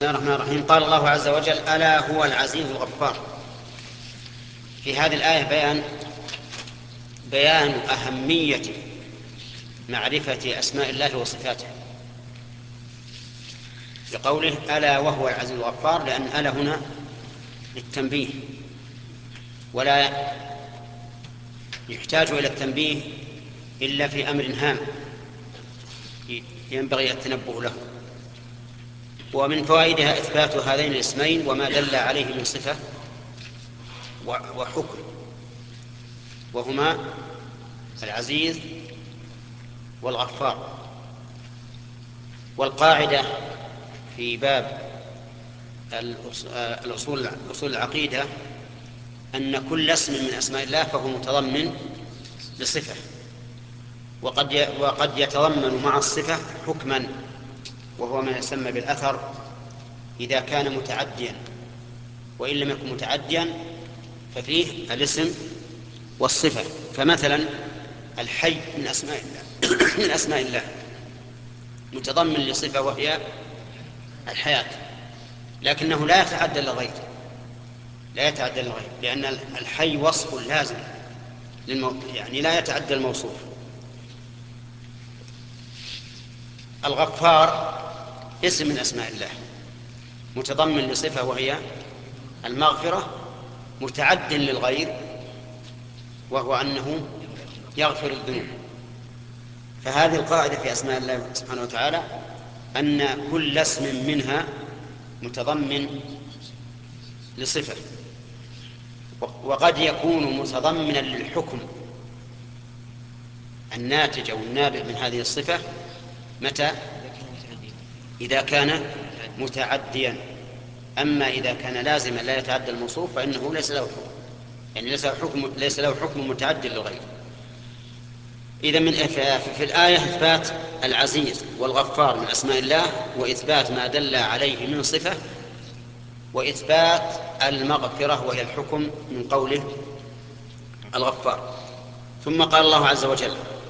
بسم الله الرحمن الرحيم. قال الله عز وجل: ألا هو العزيز الغفار. في هذه الآية بيان أهمية معرفة أسماء الله وصفاته، بقوله ألا وهو العزيز الغفار، لأن ألا هنا للتنبيه، ولا يحتاج إلى التنبيه إلا في أمر هام ينبغي التنبه له. ومن فوائدها إثبات هذين الاسمين وما دل عليه من صفة وحكم، وهما العزيز والغفار. والقاعدة في باب أصول العقيدة أن كل اسم من أسماء الله فهو متضمن لصفة، وقد يتضمن مع الصفة حكما، وهو ما يسمى بالأثر إذا كان متعديا، وإن لم يكن متعديا ففيه الاسم والصفة. فمثلا الحي من أسماء الله من أسماء الله متضمن لصفة وهي الحياة، لكنه لا يتعدى للغير، لأن الحي وصف لازم يعني لا يتعدى الموصوف. الغفار اسم من أسماء الله متضمن لصفة وهي المغفرة، متعد للغير وهو أنه يغفر الذنوب. فهذه القاعدة في أسماء الله سبحانه وتعالى أن كل اسم منها متضمن لصفة، وقد يكون متضمنا للحكم الناتج أو النابع من هذه الصفة. متى؟ إذا كان متعديا. أما إذا كان لازما لا يتعدى الموصوف فإنه ليس له حكم، يعني ليس له حكم متعدي للغير. إذا في الآية إثبات العزيز والغفار من أسماء الله، وإثبات ما دل عليه من صفة، وإثبات المغفرة وهي الحكم من قوله الغفار. ثم قال الله عز وجل: